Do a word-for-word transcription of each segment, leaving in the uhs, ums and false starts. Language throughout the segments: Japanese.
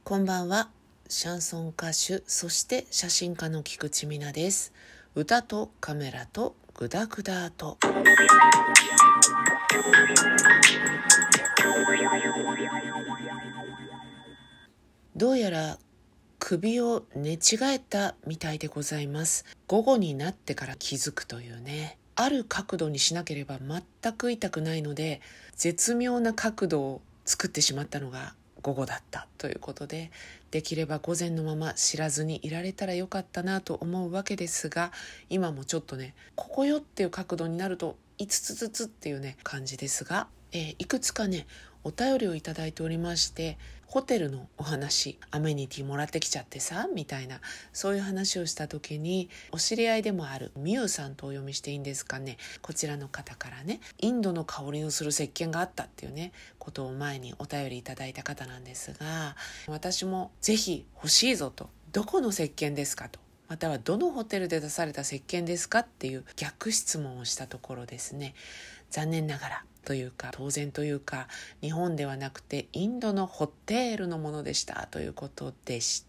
こんばんは。シャンソン歌手、そして写真家の菊池美奈です。歌とカメラとグダグダと。どうやら首を寝違えたみたいでございます。午後になってから気づくというね。ある角度にしなければ全く痛くないので、絶妙な角度を作ってしまったのが午後だったということで、できれば午前のまま知らずにいられたらよかったなと思うわけですが、今もちょっとね、ここよっていう角度になるといつつつつっていうね感じですが、えー、いくつかねお便りをいただいておりまして、ホテルのお話、アメニティもらってきちゃってさみたいな、そういう話をした時に、お知り合いでもあるミュウさんとお読みしていいんですかね、こちらの方からね、インドの香りのする石鹸があったっていうねことを前にお便りいただいた方なんですが、私もぜひ欲しいぞと、どこの石鹸ですかと、またはどのホテルで出された石鹸ですかっていう逆質問をしたところですね、残念ながらというか当然というか、日本ではなくてインドのホテルのものでしたということでした。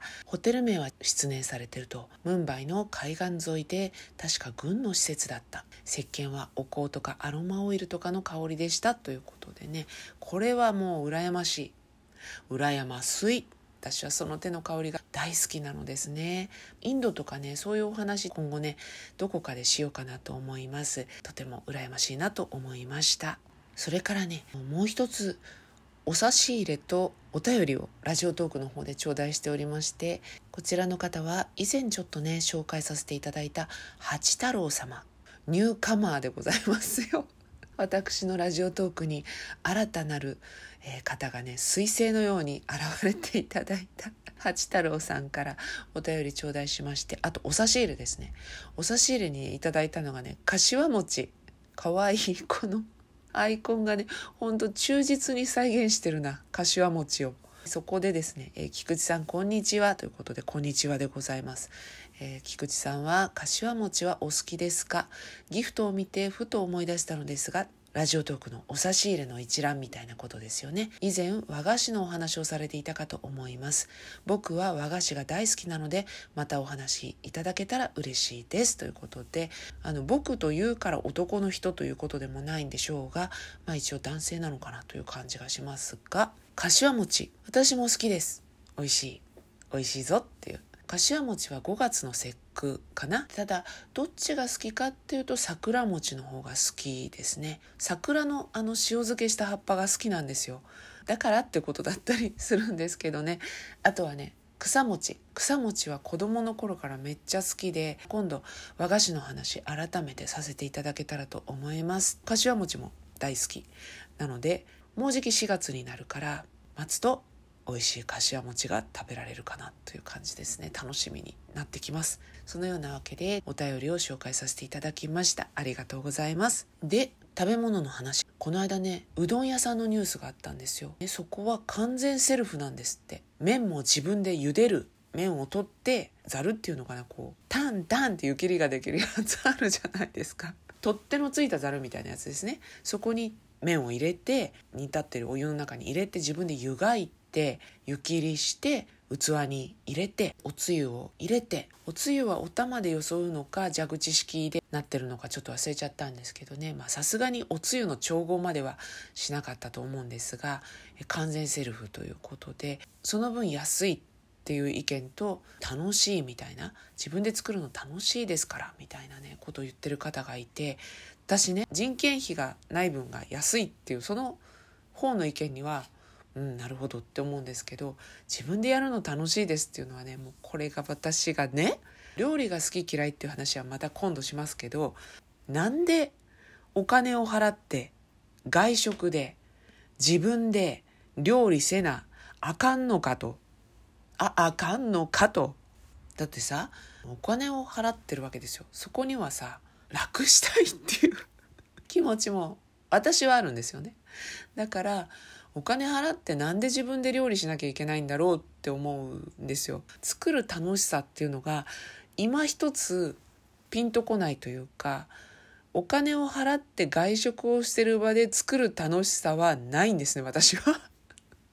ホテル名は失念されていると。ムンバイの海岸沿いで確か軍の施設だった。石鹸はお香とかアロマオイルとかの香りでしたということでね、これはもう羨ましい、羨ましい。私はその手の香りが大好きなのですね。インドとかね、そういうお話今後ねどこかでしようかなと思います。とても羨ましいなと思いました。それからね、もう一つお差し入れとお便りをラジオトークの方で頂戴しておりまして、こちらの方は以前ちょっとね紹介させていただいた八太郎様、ニューカマーでございますよ。私のラジオトークに新たなる方がね彗星のように現れていただいた八太郎さんからお便り頂戴しまして、あとお差し入れですね。お差し入れにいただいたのがね、柏餅、かわいいこのアイコンがねほんと忠実に再現してるな、柏餅を。そこでですね、えー、菊池さんこんにちはということで、こんにちはでございます。えー、菊池さんは柏餅はお好きですか？ギフトを見てふと思い出したのですが、ラジオトークのお差し入れの一覧みたいなことですよね。以前和菓子のお話をされていたかと思います。僕は和菓子が大好きなので、またお話いただけたら嬉しいですということで、あの僕というから男の人ということでもないんでしょうが、まあ一応男性なのかなという感じがしますが、柏餅私も好きです。美味しい美味しいぞっていう。柏餅はごがつの節句かな。ただどっちが好きかっていうと桜餅の方が好きですね。桜のあの塩漬けした葉っぱが好きなんですよ。だからってことだったりするんですけどね。あとはね、草餅草餅は子供の頃からめっちゃ好きで、今度和菓子の話改めてさせていただけたらと思います。柏餅も大好きなので、もうじきしがつになるから待つと美味しい柏餅が食べられるかなという感じですね。楽しみになってきます。そのようなわけでお便りを紹介させていただきました。ありがとうございます。で、食べ物の話、この間ねうどん屋さんのニュースがあったんですよ。でそこは完全セルフなんですって。麺も自分で茹でる、麺を取ってざるっていうのかな、こうタンタンって湯切りができるやつあるじゃないですか。取っ手のついたざるみたいなやつですね。そこに麺を入れて、煮立ってるお湯の中に入れて自分で湯がいて湯切りして器に入れておつゆを入れて、おつゆはお玉でよそうのか蛇口式でなってるのかちょっと忘れちゃったんですけどね、まあさすがにおつゆの調合まではしなかったと思うんですが、完全セルフということで、その分安いっていう意見と、楽しいみたいな、自分で作るの楽しいですからみたいなねことを言ってる方がいて、私ね人件費がない分が安いっていうその方の意見にはうんなるほどって思うんですけど、自分でやるの楽しいですっていうのはね、もうこれが私がね、料理が好き嫌いっていう話はまた今度しますけど、なんでお金を払って外食で自分で料理せなあかんのかと、ああかんのかと。だってさ、お金を払ってるわけですよ。そこにはさ、楽したいっていう気持ちも私はあるんですよね。だからお金払ってなんで自分で料理しなきゃいけないんだろうって思うんですよ。作る楽しさっていうのが今一つピンとこないというか、お金を払って外食をしてる場で作る楽しさはないんですね、私は。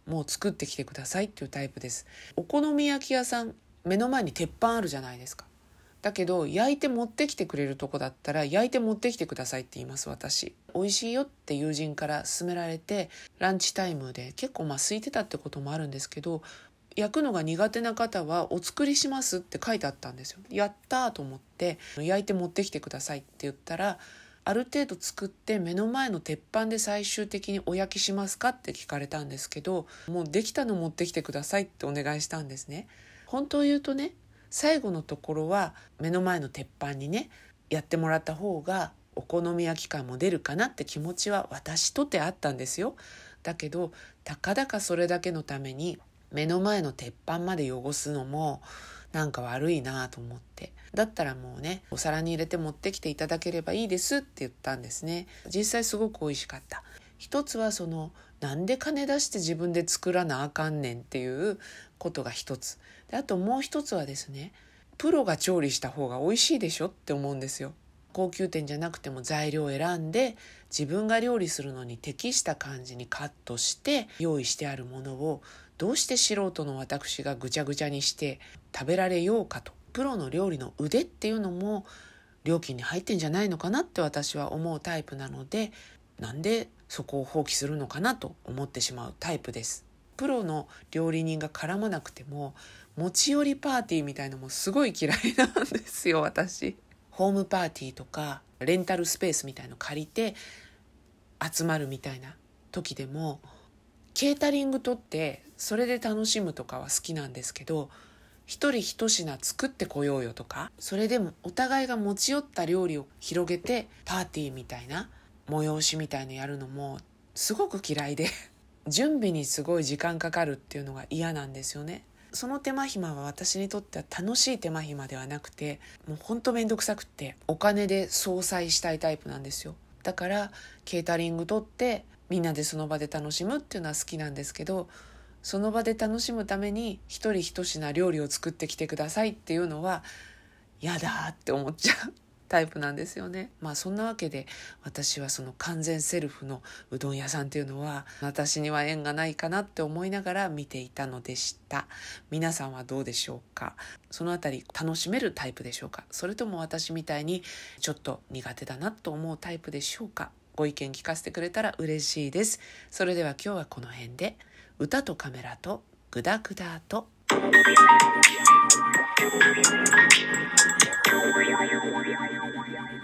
もう作ってきてくださいっていうタイプです。お好み焼き屋さん、目の前に鉄板あるじゃないですか。だけど焼いて持ってきてくれるとこだったら焼いて持ってきてくださいって言います。私美味しいよって友人から勧められて、ランチタイムで結構まあ空いてたってこともあるんですけど、焼くのが苦手な方はお作りしますって書いてあったんですよ。やったーと思って焼いて持ってきてくださいって言ったら、ある程度作って目の前の鉄板で最終的にお焼きしますかって聞かれたんですけど、もうできたの持ってきてくださいってお願いしたんですね。本当を言うとね、最後のところは目の前の鉄板にねやってもらった方がお好み焼き感も出るかなって気持ちは私とてあったんですよ。だけどたかだかそれだけのために目の前の鉄板まで汚すのもなんか悪いなと思って、だったらもうねお皿に入れて持ってきていただければいいですって言ったんですね。実際すごく美味しかった。一つはそのなんで金出して自分で作らなあかんねんっていうことが一つで、あともう一つはですね、プロが調理した方が美味しいでしょって思うんですよ。高級店じゃなくても材料を選んで自分が料理するのに適した感じにカットして用意してあるものをどうして素人の私がぐちゃぐちゃにして食べられようかと。プロの料理の腕っていうのも料金に入ってんじゃないのかなって私は思うタイプなので、なんでそこを放棄するのかなと思ってしまうタイプです。プロの料理人が絡まなくても持ち寄りパーティーみたいのもすごい嫌いなんですよ私。ホームパーティーとかレンタルスペースみたいの借りて集まるみたいな時でもケータリング取ってそれで楽しむとかは好きなんですけど、一人一品作ってこようよとか、それでもお互いが持ち寄った料理を広げてパーティーみたいな催しみたいのやるのもすごく嫌いで準備にすごい時間かかるっていうのが嫌なんですよね。その手間暇は私にとっては楽しい手間暇ではなくて、もうほんとめんどくさくってお金で相殺したいタイプなんですよ。だからケータリング取ってみんなでその場で楽しむっていうのは好きなんですけど、その場で楽しむために一人一品料理を作ってきてくださいっていうのはやだって思っちゃうタイプなんですよね。まあそんなわけで私はその完全セルフのうどん屋さんっていうのは私には縁がないかなって思いながら見ていたのでした。皆さんはどうでしょうか。そのあたり楽しめるタイプでしょうか、それとも私みたいにちょっと苦手だなと思うタイプでしょうか。ご意見聞かせてくれたら嬉しいです。それでは今日はこの辺で。歌とカメラとグダグダと